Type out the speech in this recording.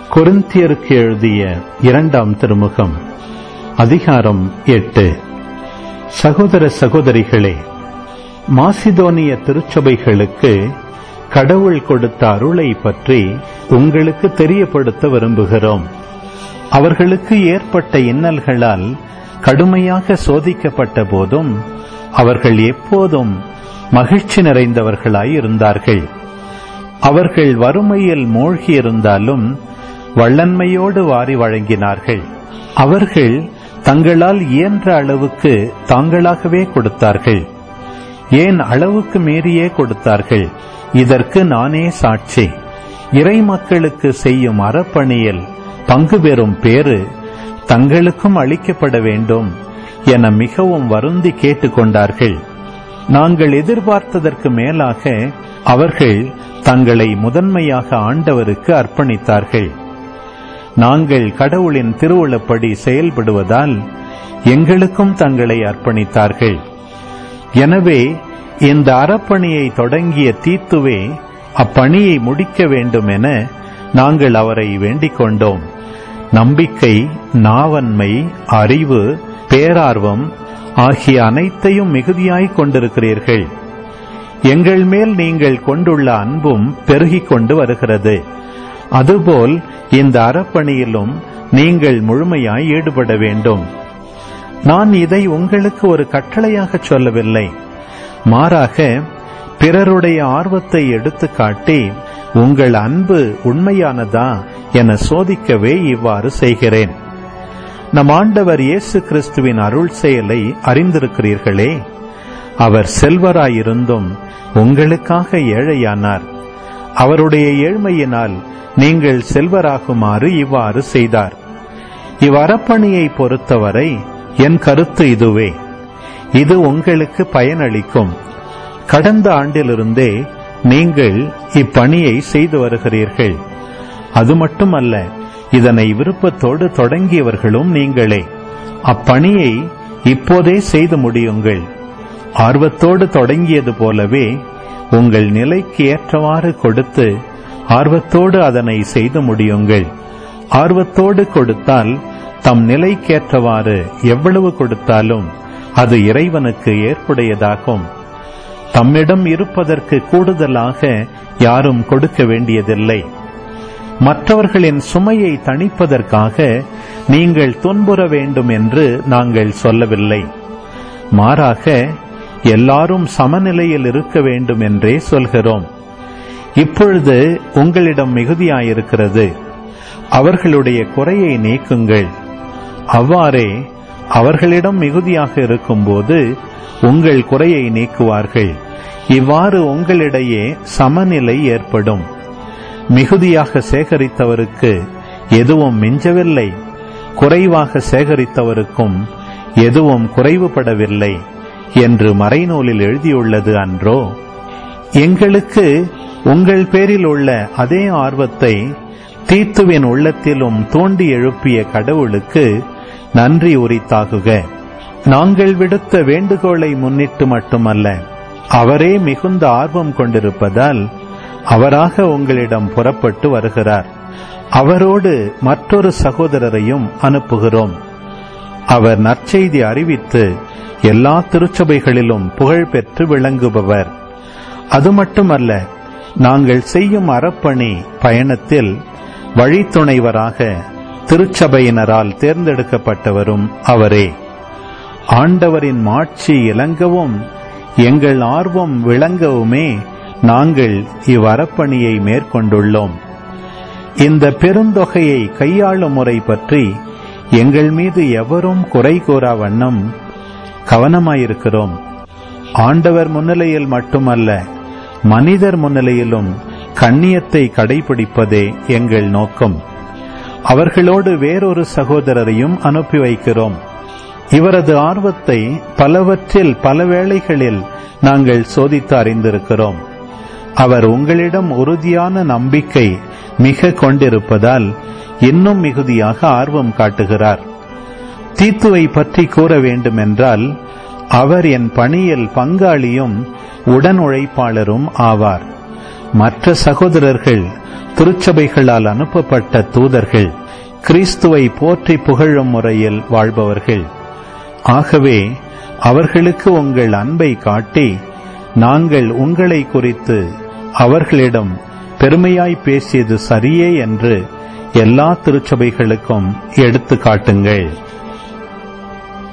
கொரிந்தியருக்கு எழுதிய 2ஆம் திருமுகம், அதிகாரம் 8. சகோதர சகோதரிகளே, மாசிதோனிய திருச்சபைகளுக்கு கடவுள் கொடுத்த அருளை பற்றி உங்களுக்கு தெரியப்படுத்த விரும்புகிறோம். அவர்களுக்கு ஏற்பட்ட இன்னல்களால் கடுமையாக சோதிக்கப்பட்ட போதும் அவர்கள் எப்போதும் மகிழ்ச்சி நிறைந்தவர்களாய் இருந்தார்கள். அவர்கள் வறுமையில் மூழ்கியிருந்தாலும் வள்ளன்மையோடு வாரி வழங்கினார்கள். அவர்கள் தங்களால் இயன்ற அளவுக்கு தாங்களாகவே கொடுத்தார்கள். ஏன் அளவுக்கு மீறியே கொடுத்தார்கள். இதற்கு நானே சாட்சி. இறை மக்களுக்கு செய்யும் அறப்பணியில் பங்கு பெறும் பேறு தங்களுக்கும் அளிக்கப்பட வேண்டும் என மிகவும் வருந்தி கேட்டுக்கொண்டார்கள். நாங்கள் எதிர்பார்த்ததற்கு மேலாக அவர்கள் தங்களை முதன்மையாக ஆண்டவருக்கு அர்ப்பணித்தார்கள். நாங்கள் கடவுளின் திருவுளப்படி செயல்படுவதால் எங்களுக்கும் தங்களை அர்ப்பணித்தார்கள். எனவே இந்த அறப்பணியை தொடங்கிய தீத்துவே அப்பணியை முடிக்க வேண்டும் என நாங்கள் அவரை வேண்டிக் கொண்டோம். நம்பிக்கை, நாவன்மை, அறிவு, பேரார்வம் ஆகிய அனைத்தையும் மிகுதியாய் கொண்டிருக்கிறீர்கள். எங்கள் மேல் நீங்கள் கொண்டுள்ள அன்பும் பெருகிக் கொண்டு வருகிறது. அதுபோல் இந்த அறப்பணியிலும் நீங்கள் முழுமையாய் ஈடுபட வேண்டும். நான் இதை உங்களுக்கு ஒரு கட்டளையாக சொல்லவில்லை. மாறாக பிறருடைய ஆர்வத்தை எடுத்து காட்டி உங்கள் அன்பு உண்மையானதா என சோதிக்கவே இவ்வாறு செய்கிறேன். நம் ஆண்டவர் இயேசு கிறிஸ்துவின் அருள் செயலை அறிந்திருக்கிறீர்களே. அவர் செல்வராயிருந்தும் உங்களுக்காக ஏழையானார். அவருடைய ஏழ்மையினால் நீங்கள் செல்வராகுமாறு இவ்வாறு செய்தார். இவ்வறப்பணியை பொறுத்தவரை என் கருத்து இதுவே. இது உங்களுக்கு பயனளிக்கும். கடந்த ஆண்டிலிருந்தே நீங்கள் இப்பணியை செய்து வருகிறீர்கள். அது மட்டுமல்ல, இதனை விருப்பத்தோடு தொடங்கியவர்களும் நீங்களே. அப்பணியை இப்போதே செய்து முடியுங்கள். ஆர்வத்தோடு தொடங்கியது போலவே உங்கள் நிலைக்கு ஏற்றவாறு கொடுத்து ஆர்வத்தோடு அதனை செய்து முடியுங்கள். ஆர்வத்தோடு கொடுத்தால் தம் நிலைக்கேற்றவாறு எவ்வளவு கொடுத்தாலும் அது இறைவனுக்கு ஏற்புடையதாகும். தம்மிடம் இருப்பதற்கு கூடுதலாக யாரும் கொடுக்க வேண்டியதில்லை. மற்றவர்களின் சுமையை தணிப்பதற்காக நீங்கள் துன்புற வேண்டும் என்று நாங்கள் சொல்லவில்லை. மாறாக எல்லாரும் சமநிலையில் இருக்க வேண்டும் என்றே சொல்கிறோம். இப்பொழுது உங்களிடம் மிகுதியாயிருக்கிறது. அவர்களுடைய குறையை நீக்குங்கள். அவ்வாறே அவர்களிடம் மிகுதியாக இருக்கும்போது உங்கள் குறையை நீக்குவார்கள். இவ்வாறு உங்களிடையே சமநிலை ஏற்படும். மிகுதியாக சேகரித்தவருக்கு எதுவும் மிஞ்சவில்லை, குறைவாக சேகரித்தவருக்கும் எதுவும் குறைவுபடவில்லை என்று மறைநூலில் எழுதியுள்ளது அன்றோ? எங்களுக்கு உங்கள் பேரில் உள்ள அதே ஆர்வத்தை தீத்துவின் உள்ளத்திலும் தூண்டி எழுப்பிய கடவுளுக்கு நன்றி உரித்தாகுக. நாங்கள் விடுத்த வேண்டுகோளை முன்னிட்டு மட்டுமல்ல, அவரே மிகுந்த ஆர்வம் கொண்டிருப்பதால் அவராக உங்களிடம் புறப்பட்டு வருகிறார். அவரோடு மற்றொரு சகோதரரையும் அனுப்புகிறோம். அவர் நற்செய்தி அறிவித்து எல்லா திருச்சபைகளிலும் புகழ் பெற்று விளங்குபவர். அது மட்டுமல்ல, நாங்கள் செய்யும் அறப்பணி பயணத்தில் வழித்துணைவராக திருச்சபையினரால் தேர்ந்தெடுக்கப்பட்டவரும் அவரே. ஆண்டவரின் மாட்சி இலங்கவும் எங்கள் ஆர்வம் விளங்கவுமே நாங்கள் இவ்வறப்பணியை மேற்கொண்டுள்ளோம். இந்த பெருந்தொகையை கையாளும் முறை பற்றி எங்கள் மீது எவரும் குறை கூறா வண்ணம் கவனமாயிருக்கிறோம். ஆண்டவர் முன்னிலையில் மட்டுமல்ல, மனிதர் முன்னிலையிலும் கண்ணியத்தை கடைபிடிப்பதே எங்கள் நோக்கம். அவர்களோடு வேறொரு சகோதரரையும் அனுப்பி வைக்கிறோம். இவரது ஆர்வத்தை பலவற்றில் பல வேளைகளில் நாங்கள் சோதித்து அறிந்திருக்கிறோம். அவர் உங்களிடம் உறுதியான நம்பிக்கை மிக கொண்டிருப்பதால் இன்னும் மிகுதியாக ஆர்வம் காட்டுகிறார். தீத்துவை பற்றி கூற வேண்டுமென்றால் அவர் என் பணியில் பங்காளியும் உடன் உழைப்பாளரும் ஆவார். மற்ற சகோதரர்கள் திருச்சபைகளால் அனுப்பப்பட்ட தூதர்கள், கிறிஸ்துவை போற்றி புகழும் முறையில் வாழ்பவர்கள். ஆகவே அவர்களுக்கு உங்கள் அன்பை காட்டி, நாங்கள் உங்களை குறித்து அவர்களிடம் பெருமையாய் பேசியது சரியே என்று எல்லா திருச்சபைகளுக்கும் எடுத்து காட்டுங்கள்.